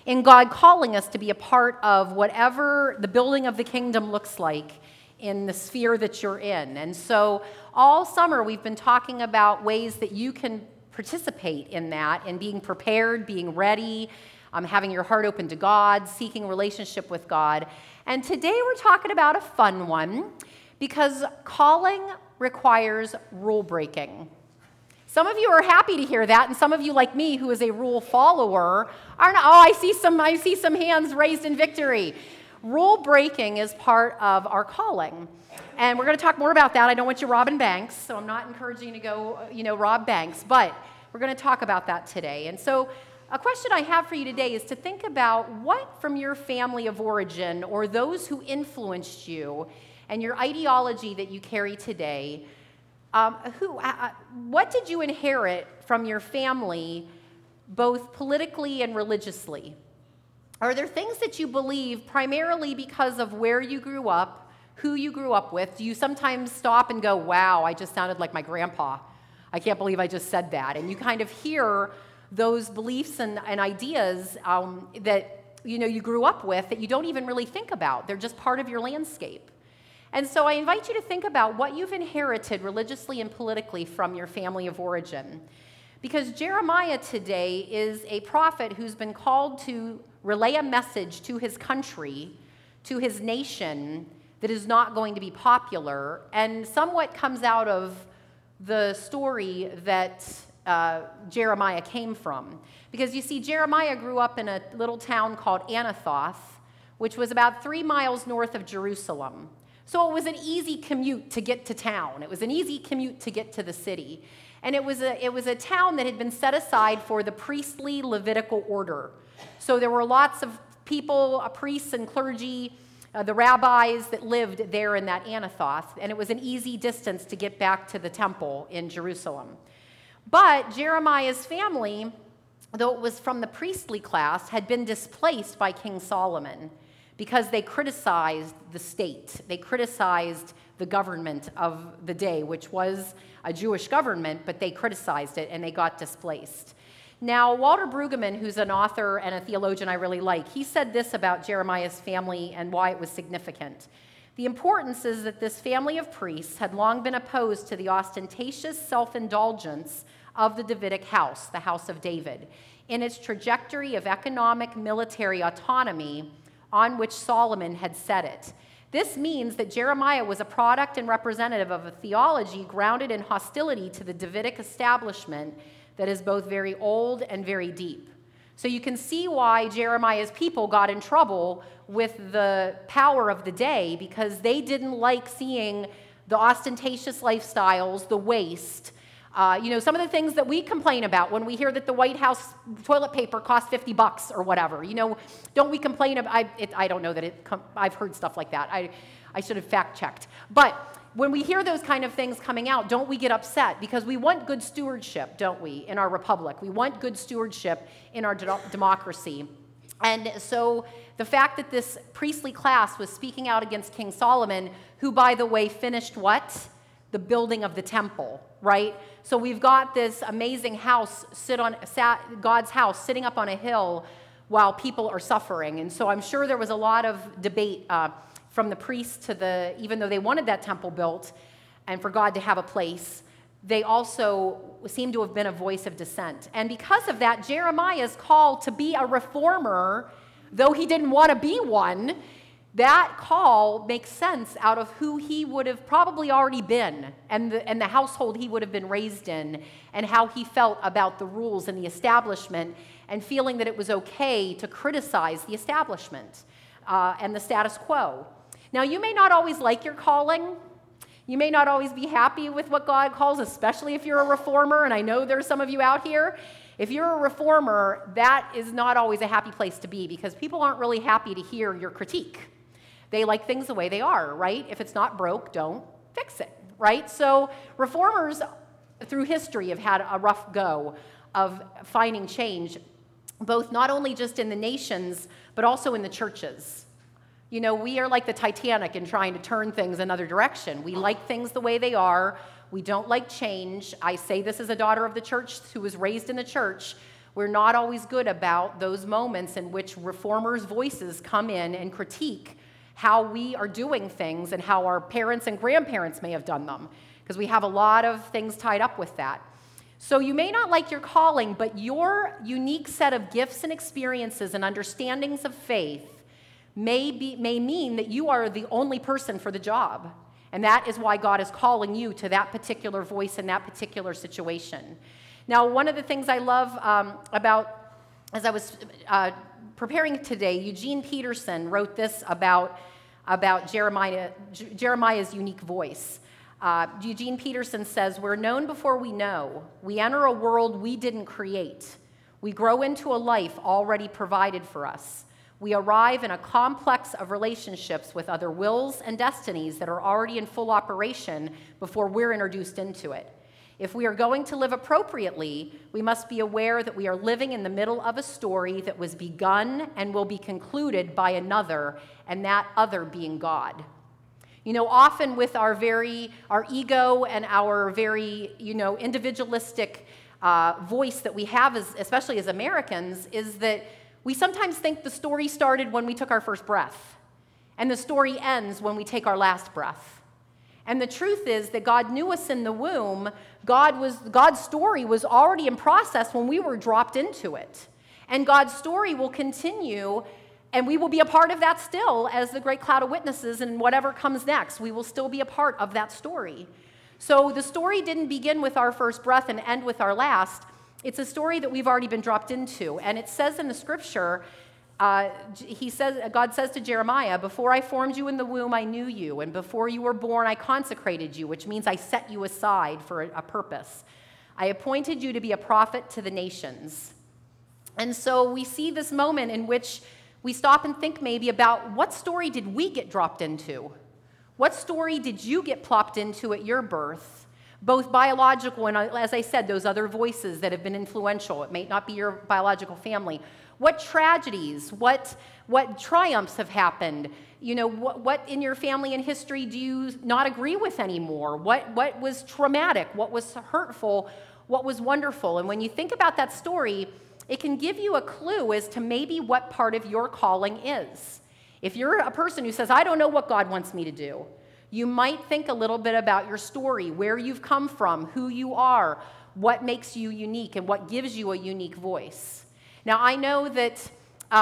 in God calling us to be a part of whatever the building of the kingdom looks like in the sphere that you're in. And so all summer we've been talking about ways that you can participate in that, and being prepared, being ready, having your heart open to God, seeking relationship with God. And today we're talking about a fun one, because calling requires rule breaking. Some of you are happy to hear that, and some of you, like me, who is a rule follower, are not. Oh, I see some hands raised in victory. Rule breaking is part of our calling, and we're going to talk more about that. I don't want you robbing banks, so I'm not encouraging you to go, rob banks, but we're going to talk about that today. And so a question I have for you today is to think about what from your family of origin, or those who influenced you and your ideology that you carry today, what did you inherit from your family, both politically and religiously? Are there things that you believe primarily because of where you grew up, who you grew up with? Do you sometimes stop and go, wow, I just sounded like my grandpa. I can't believe I just said that. And you kind of hear those beliefs and ideas that you grew up with that you don't even really think about. They're just part of your landscape. And so I invite you to think about what you've inherited religiously and politically from your family of origin. Because Jeremiah today is a prophet who's been called to relay a message to his country, to his nation, that is not going to be popular, and somewhat comes out of the story that Jeremiah came from. Because you see, Jeremiah grew up in a little town called Anathoth, which was about 3 miles north of Jerusalem. So it was an easy commute to get to town. It was an easy commute to get to the city. And it was a town that had been set aside for the priestly Levitical order. So there were lots of people, priests and clergy, the rabbis that lived there in that Anathoth. And it was an easy distance to get back to the temple in Jerusalem. But Jeremiah's family, though it was from the priestly class, had been displaced by King Solomon, because they criticized the state. They criticized the government of the day, which was a Jewish government, but they criticized it and they got displaced. Now, Walter Brueggemann, who's an author and a theologian I really like, he said this about Jeremiah's family and why it was significant. The importance is that this family of priests had long been opposed to the ostentatious self-indulgence of the Davidic house, the house of David, in its trajectory of economic military autonomy on which Solomon had set it. This means that Jeremiah was a product and representative of a theology grounded in hostility to the Davidic establishment that is both very old and very deep. So you can see why Jeremiah's people got in trouble with the power of the day, because they didn't like seeing the ostentatious lifestyles, the waste. Some of the things that we complain about when we hear that the White House toilet paper costs $50 or whatever. Don't we complain about? I don't know that I've heard stuff like that. I should have fact checked. But when we hear those kind of things coming out, don't we get upset? Because we want good stewardship, don't we, in our republic? We want good stewardship in our democracy. And so the fact that this priestly class was speaking out against King Solomon, who, by the way, finished what? The building of the temple, right? So we've got this amazing house, God's house, sitting up on a hill while people are suffering. And so I'm sure there was a lot of debate from the priests to even though they wanted that temple built and for God to have a place, they also seem to have been a voice of dissent. And because of that, Jeremiah's call to be a reformer, though he didn't want to be one, that call makes sense out of who he would have probably already been, and the household he would have been raised in, and how he felt about the rules and the establishment, and feeling that it was okay to criticize the establishment and the status quo. Now, you may not always like your calling. You may not always be happy with what God calls, especially if you're a reformer, and I know there's some of you out here. If you're a reformer, that is not always a happy place to be, because people aren't really happy to hear your critique. They like things the way they are, right? If it's not broke, don't fix it, right? So reformers through history have had a rough go of finding change, both not only just in the nations, but also in the churches. We are like the Titanic in trying to turn things another direction. We like things the way they are. We don't like change. I say this as a daughter of the church who was raised in the church. We're not always good about those moments in which reformers' voices come in and critique how we are doing things and how our parents and grandparents may have done them, because we have a lot of things tied up with that. So you may not like your calling, but your unique set of gifts and experiences and understandings of faith may mean that you are the only person for the job. And that is why God is calling you to that particular voice in that particular situation. Now, one of the things I love about, as I was preparing today, Eugene Peterson wrote this about Jeremiah's unique voice. Eugene Peterson says, "We're known before we know. We enter a world we didn't create. We grow into a life already provided for us. We arrive in a complex of relationships with other wills and destinies that are already in full operation before we're introduced into it. If we are going to live appropriately, we must be aware that we are living in the middle of a story that was begun and will be concluded by another, and that other being God." You know, often with our ego and our very, individualistic voice that we have, especially as Americans, is that we sometimes think the story started when we took our first breath, and the story ends when we take our last breath. And the truth is that God knew us in the womb. God's story was already in process when we were dropped into it. And God's story will continue, and we will be a part of that still as the great cloud of witnesses, and whatever comes next, we will still be a part of that story. So the story didn't begin with our first breath and end with our last. It's a story that we've already been dropped into. And it says in the scripture, God says to Jeremiah, "Before I formed you in the womb, I knew you, and before you were born, I consecrated you," which means I set you aside for a purpose. "I appointed you to be a prophet to the nations." And so we see this moment in which we stop and think maybe about, what story did we get dropped into? What story did you get plopped into at your birth? Both biological and, as I said, those other voices that have been influential. It may not be your biological family. What tragedies, what triumphs have happened? What in your family and history do you not agree with anymore? What was traumatic? What was hurtful? What was wonderful? And when you think about that story, it can give you a clue as to maybe what part of your calling is. If you're a person who says, "I don't know what God wants me to do," you might think a little bit about your story, where you've come from, who you are, what makes you unique, and what gives you a unique voice. Now, I know that,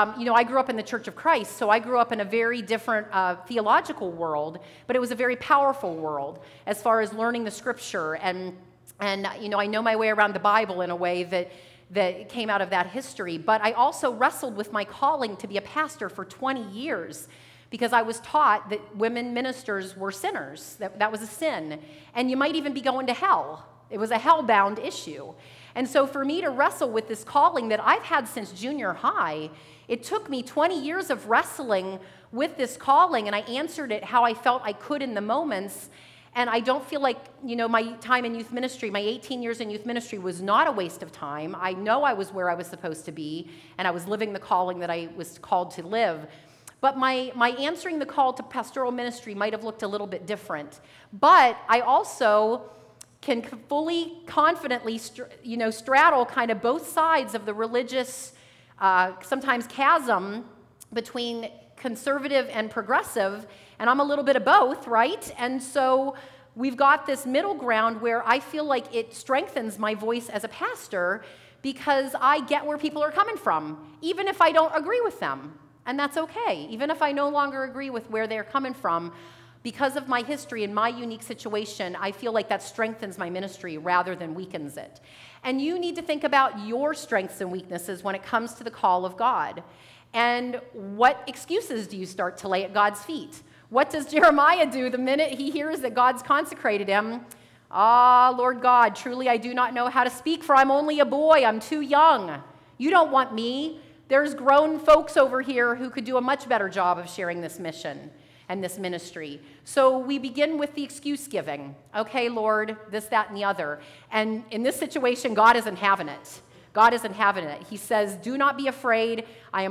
I grew up in the Church of Christ, so I grew up in a very different theological world, but it was a very powerful world as far as learning the Scripture, and I know my way around the Bible in a way that came out of that history. But I also wrestled with my calling to be a pastor for 20 years because I was taught that women ministers were sinners, that was a sin, and you might even be going to hell. It was a hell-bound issue. And so for me to wrestle with this calling that I've had since junior high, it took me 20 years of wrestling with this calling, and I answered it how I felt I could in the moments. And I don't feel like, my time in youth ministry, my 18 years in youth ministry was not a waste of time. I know I was where I was supposed to be, and I was living the calling that I was called to live. But my answering the call to pastoral ministry might have looked a little bit different. But I also can fully, confidently, straddle kind of both sides of the religious, sometimes chasm between conservative and progressive, and I'm a little bit of both, right? And so we've got this middle ground where I feel like it strengthens my voice as a pastor because I get where people are coming from, even if I don't agree with them. And that's okay. Even if I no longer agree with where they're coming from, because of my history and my unique situation, I feel like that strengthens my ministry rather than weakens it. And you need to think about your strengths and weaknesses when it comes to the call of God. And what excuses do you start to lay at God's feet? What does Jeremiah do the minute he hears that God's consecrated him? "Ah, Lord God, truly I do not know how to speak, for I'm only a boy. I'm too young. You don't want me. There's grown folks over here who could do a much better job of sharing this mission and this ministry." So we begin with the excuse giving. "Okay, Lord, this, that, and the other." And in this situation, God isn't having it. God isn't having it. He says, "Do not be afraid.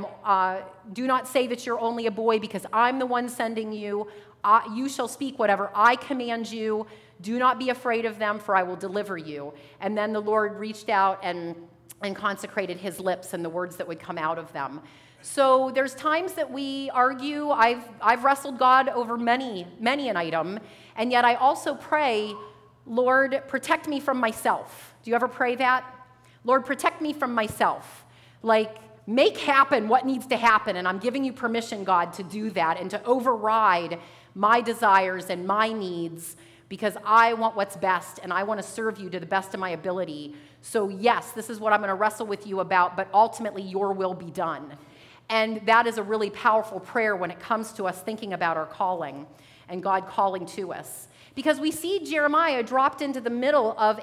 Do not say that you're only a boy, because I'm the one sending you. You shall speak whatever I command you. Do not be afraid of them, for I will deliver you." And then the Lord reached out and and consecrated his lips and the words that would come out of them. So there's times that we argue. I've wrestled God over many an item, and yet I also pray, Lord, protect me from myself. Do you ever pray that? Lord, protect me from myself. Like, make happen what needs to happen, and I'm giving you permission, God, to do that and to override my desires and my needs, because I want what's best and I want to serve you to the best of my ability. So yes, this is what I'm going to wrestle with you about, but ultimately your will be done. And that is a really powerful prayer when it comes to us thinking about our calling and God calling to us. Because we see Jeremiah dropped into the middle of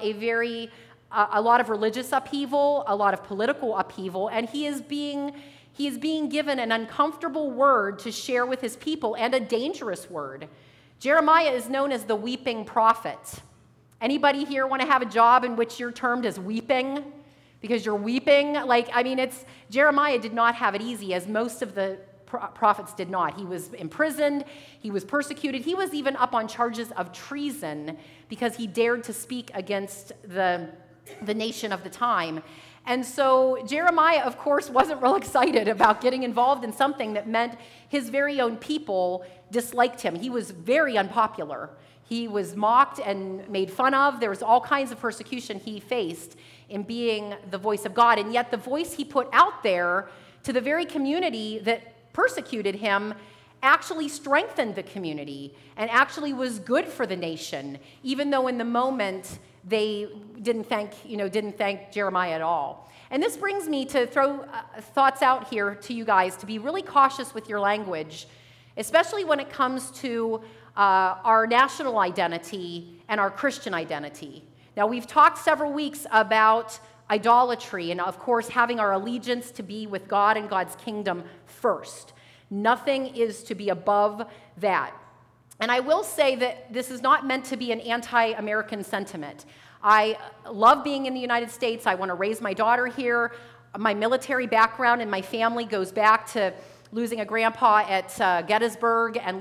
a lot of religious upheaval, a lot of political upheaval, and he is being given an uncomfortable word to share with his people, and a dangerous word. Jeremiah is known as the weeping prophet. Anybody here want to have a job in which you're termed as weeping? Because you're weeping? Jeremiah did not have it easy, as most of the prophets did not. He was imprisoned, he was persecuted, he was even up on charges of treason because he dared to speak against the nation of the time. And so Jeremiah, of course, wasn't real excited about getting involved in something that meant his very own people disliked him. He was very unpopular. He was mocked and made fun of. There was all kinds of persecution he faced in being the voice of God. And yet the voice he put out there to the very community that persecuted him actually strengthened the community and actually was good for the nation, even though in the moment they didn't thank Jeremiah at all. And this brings me to throw thoughts out here to you guys to be really cautious with your language, especially when it comes to our national identity and our Christian identity. Now, we've talked several weeks about idolatry and, of course, having our allegiance to be with God and God's kingdom first. Nothing is to be above that. And I will say that this is not meant to be an anti-American sentiment. I love being in the United States. I want to raise my daughter here. My military background and my family goes back to losing a grandpa at Gettysburg and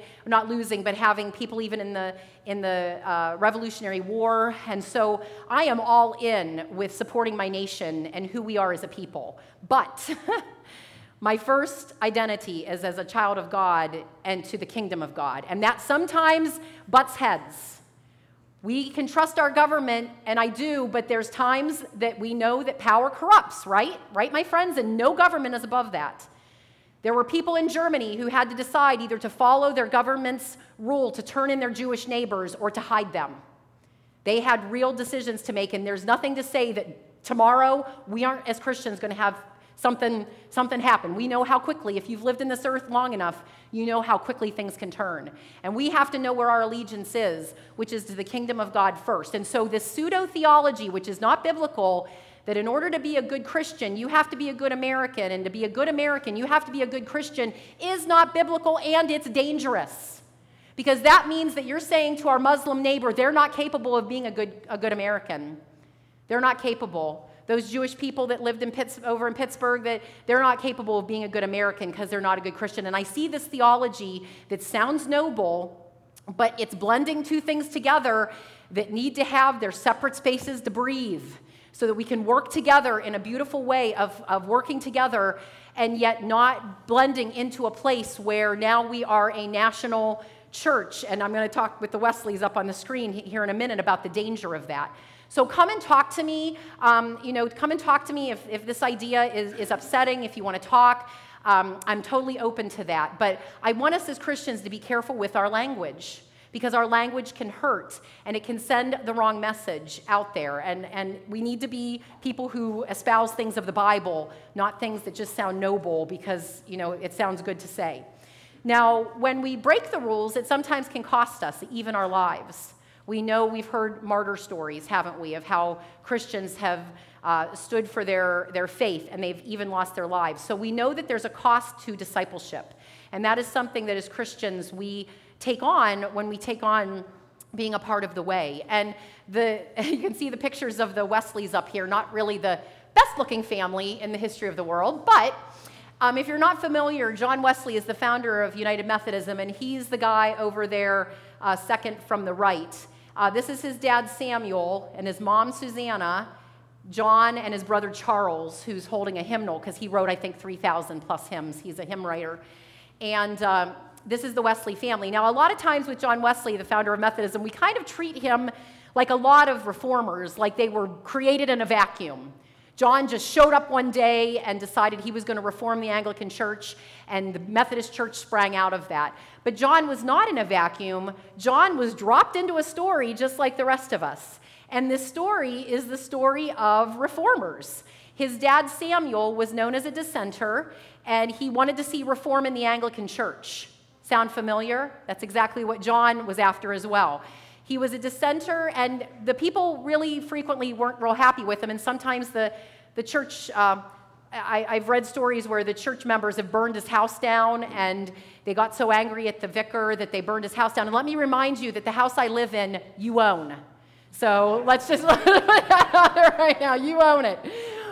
having people even in the Revolutionary War. And so I am all in with supporting my nation and who we are as a people. But my first identity is as a child of God and to the kingdom of God. And that sometimes butts heads. We can trust our government, and I do, but there's times that we know that power corrupts, right? Right, my friends? And no government is above that. There were people in Germany who had to decide either to follow their government's rule to turn in their Jewish neighbors or to hide them. They had real decisions to make, and there's nothing to say that tomorrow we aren't, as Christians, going to have something happen. We know how quickly, if you've lived in this earth long enough, you know how quickly things can turn. And we have to know where our allegiance is, which is to the kingdom of God first. And so this pseudo-theology, which is not biblical, that in order to be a good Christian, you have to be a good American, and to be a good American, you have to be a good Christian, is not biblical, and it's dangerous. Because that means that you're saying to our Muslim neighbor, they're not capable of being a good American. They're not capable. Those Jewish people that lived over in Pittsburgh, they're not capable of being a good American because they're not a good Christian. And I see this theology that sounds noble, but it's blending two things together that need to have their separate spaces to breathe so that we can work together in a beautiful way of working together and yet not blending into a place where now we are a national church. And I'm going to talk with the Wesleys up on the screen here in a minute about the danger of that. So come and talk to me. Come and talk to me if this idea is upsetting, if you want to talk. I'm totally open to that. But I want us as Christians to be careful with our language, because our language can hurt and it can send the wrong message out there. And we need to be people who espouse things of the Bible, not things that just sound noble because, it sounds good to say. Now, when we break the rules, it sometimes can cost us even our lives. We know we've heard martyr stories, haven't we, of how Christians have stood for their faith and they've even lost their lives. So we know that there's a cost to discipleship. And that is something that as Christians we take on when we take on being a part of the way. And you can see the pictures of the Wesleys up here, not really the best looking family in the history of the world, but if you're not familiar, John Wesley is the founder of United Methodism, and he's the guy over there second from the right. This is his dad, Samuel, and his mom, Susanna, John and his brother Charles, who's holding a hymnal, because he wrote, I think, 3,000 plus hymns. He's a hymn writer. And this is the Wesley family. Now, a lot of times with John Wesley, the founder of Methodism, we kind of treat him like a lot of reformers, like they were created in a vacuum. John just showed up one day and decided he was going to reform the Anglican Church, and the Methodist Church sprang out of that. But John was not in a vacuum. John was dropped into a story just like the rest of us. And this story is the story of reformers. His dad, Samuel, was known as a dissenter, and he wanted to see reform in the Anglican Church. Sound familiar? That's exactly what John was after as well. He was a dissenter, and the people really frequently weren't real happy with him, and sometimes the church, I've read stories where the church members have burned his house down, and they got so angry at the vicar that they burned his house down. And let me remind you that the house I live in, you own. So let's just put that out there right now. You own it.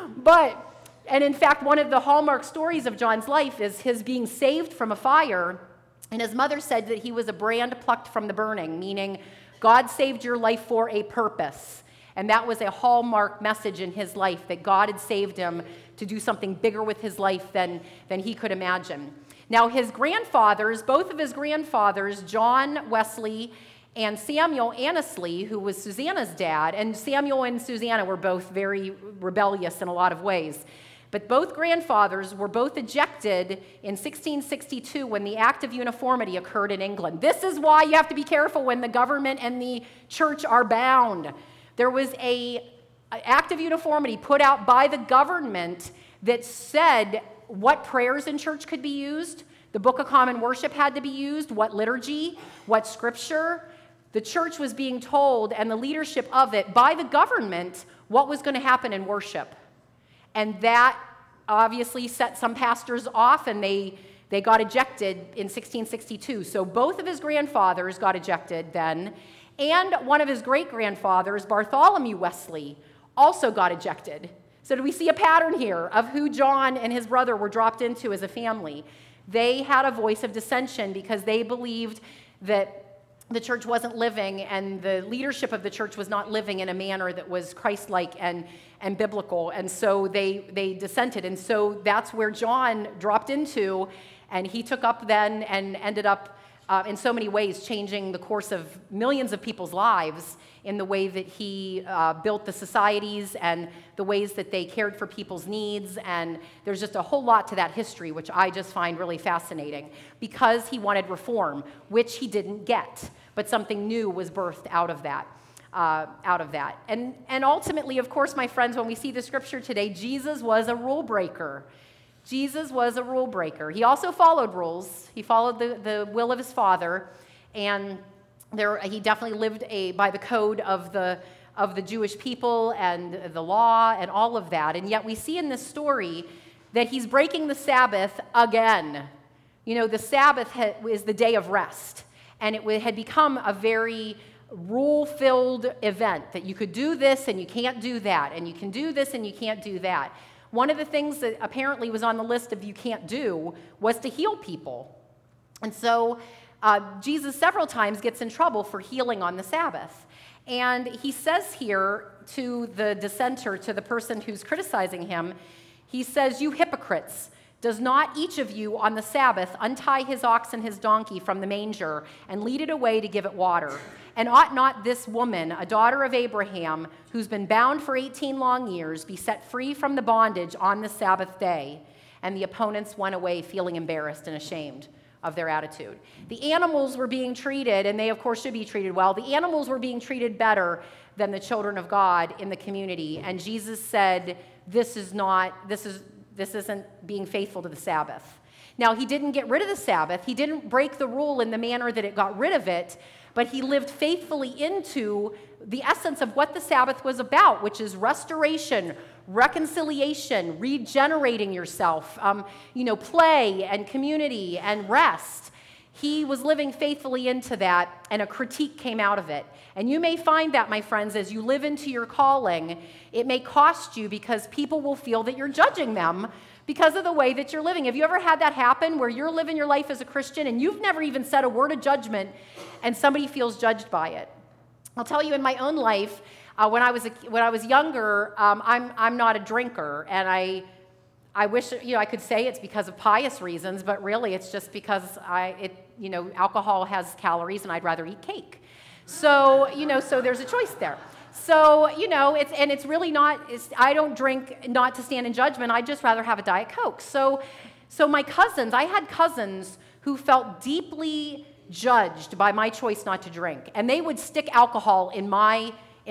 And in fact, one of the hallmark stories of John's life is his being saved from a fire, and his mother said that he was a brand plucked from the burning, meaning God saved your life for a purpose. And that was a hallmark message in his life, that God had saved him to do something bigger with his life than he could imagine. Now, his grandfathers, both of his grandfathers, John Wesley and Samuel Annesley, who was Susanna's dad, and Samuel and Susanna were both very rebellious in a lot of ways. But both grandfathers were both ejected in 1662 when the Act of Uniformity occurred in England. This is why you have to be careful when the government and the church are bound. There was an Act of Uniformity put out by the government that said what prayers in church could be used. The Book of Common Worship had to be used, what liturgy, what scripture. The church was being told, and the leadership of it, by the government, what was going to happen in worship. And that obviously set some pastors off, and they got ejected in 1662. So both of his grandfathers got ejected then, and one of his great-grandfathers, Bartholomew Wesley, also got ejected. So do we see a pattern here of who John and his brother were dropped into as a family? They had a voice of dissension because they believed that the church wasn't living, and the leadership of the church was not living in a manner that was Christ-like and biblical, and so they dissented. And so that's where John dropped into, and he took up then and ended up in so many ways changing the course of millions of people's lives in the way that he built the societies and the ways that they cared for people's needs. And there's just a whole lot to that history, which I just find really fascinating, because he wanted reform, which he didn't get, but something new was birthed out of that. And ultimately, of course, my friends, when we see the scripture today, Jesus was a rule breaker. Jesus was a rule breaker. He also followed rules. He followed the will of his Father, and he definitely lived by the code of the Jewish people and the law and all of that. And yet we see in this story that he's breaking the Sabbath again. You know, the Sabbath is the day of rest, and it had become a very rule-filled event, that you could do this and you can't do that, and you can do this and you can't do that. One of the things that apparently was on the list of you can't do was to heal people. And so Jesus several times gets in trouble for healing on the Sabbath. And he says here to the dissenter, to the person who's criticizing him, he says, "You hypocrites, does not each of you on the Sabbath untie his ox and his donkey from the manger and lead it away to give it water? And ought not this woman, a daughter of Abraham, who's been bound for 18 long years, be set free from the bondage on the Sabbath day?" And the opponents went away feeling embarrassed and ashamed of their attitude. The animals were being treated, and they of course should be treated well. The animals were being treated better than the children of God in the community. And Jesus said, this isn't being faithful to the Sabbath. Now, he didn't get rid of the Sabbath. He didn't break the rule in the manner that it got rid of it, but he lived faithfully into the essence of what the Sabbath was about, which is restoration, reconciliation, regenerating yourself, play and community and rest. He was living faithfully into that, and a critique came out of it. And you may find that, my friends, as you live into your calling, it may cost you because people will feel that you're judging them because of the way that you're living. Have you ever had that happen where you're living your life as a Christian and you've never even said a word of judgment and somebody feels judged by it? I'll tell you, in my own life, When I was younger, I'm not a drinker, and I wish I could say it's because of pious reasons, but really it's just because alcohol has calories, and I'd rather eat cake. So so there's a choice there. So it's really not. I don't drink not to stand in judgment. I'd just rather have a Diet Coke. So my cousins, I had cousins who felt deeply judged by my choice not to drink, and they would stick alcohol in right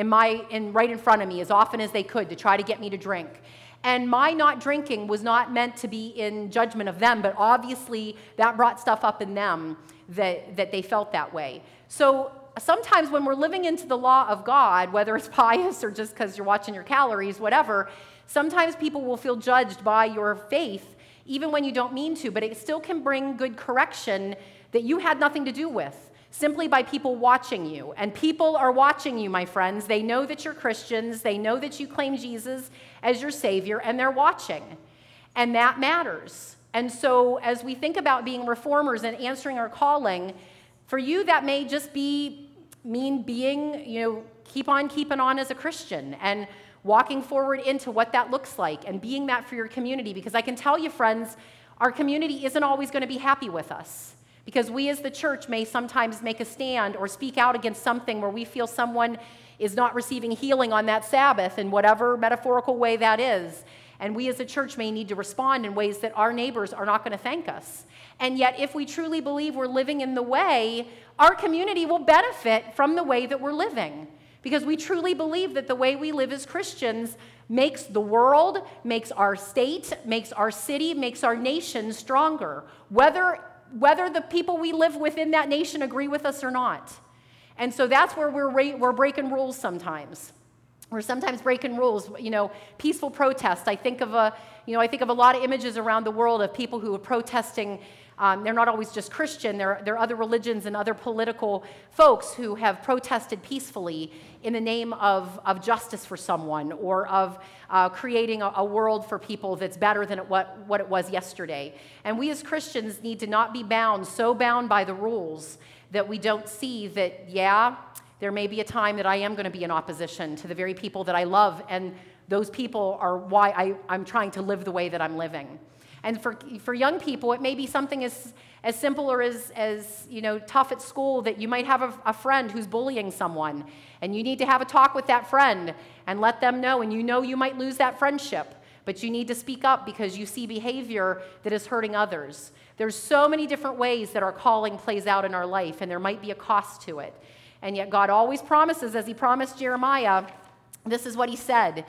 in front of me as often as they could to try to get me to drink. And my not drinking was not meant to be in judgment of them, but obviously that brought stuff up in them that they felt that way. So sometimes when we're living into the law of God, whether it's pious or just because you're watching your calories, whatever, sometimes people will feel judged by your faith, even when you don't mean to, but it still can bring good correction that you had nothing to do with, simply by people watching you. And people are watching you, my friends. They know that you're Christians. They know that you claim Jesus as your Savior, and they're watching. And that matters. And so as we think about being reformers and answering our calling, for you that may just mean being, keep on keeping on as a Christian and walking forward into what that looks like and being that for your community. Because I can tell you, friends, our community isn't always going to be happy with us. Because we as the church may sometimes make a stand or speak out against something where we feel someone is not receiving healing on that Sabbath in whatever metaphorical way that is. And we as a church may need to respond in ways that our neighbors are not going to thank us. And yet, if we truly believe we're living in the way, our community will benefit from the way that we're living. Because we truly believe that the way we live as Christians makes the world, makes our state, makes our city, makes our nation stronger. Whether the people we live within that nation agree with us or not. And so that's where we're breaking rules sometimes. We're sometimes breaking rules. Peaceful protest. I think of a lot of images around the world of people who are protesting. They're not always just Christian. There are other religions and other political folks who have protested peacefully in the name of justice for someone or of creating a world for people that's better than what it was yesterday. And we as Christians need to not be so bound by the rules that we don't see that, there may be a time that I am going to be in opposition to the very people that I love, and those people are why I'm trying to live the way that I'm living. And for young people, it may be something as simple or as tough at school that you might have a friend who's bullying someone, and you need to have a talk with that friend and let them know, and you might lose that friendship, but you need to speak up because you see behavior that is hurting others. There's so many different ways that our calling plays out in our life, and there might be a cost to it. And yet God always promises, as he promised Jeremiah, this is what he said,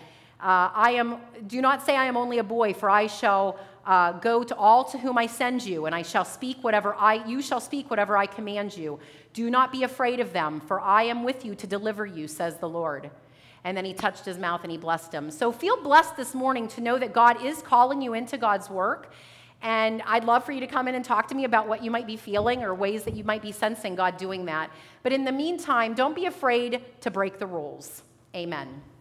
do not say I am only a boy, for I shall go to all to whom I send you, and you shall speak whatever I command you. Do not be afraid of them, for I am with you to deliver you, says the Lord. And then he touched his mouth and he blessed him. So feel blessed this morning to know that God is calling you into God's work. And I'd love for you to come in and talk to me about what you might be feeling or ways that you might be sensing God doing that. But in the meantime, don't be afraid to break the rules. Amen.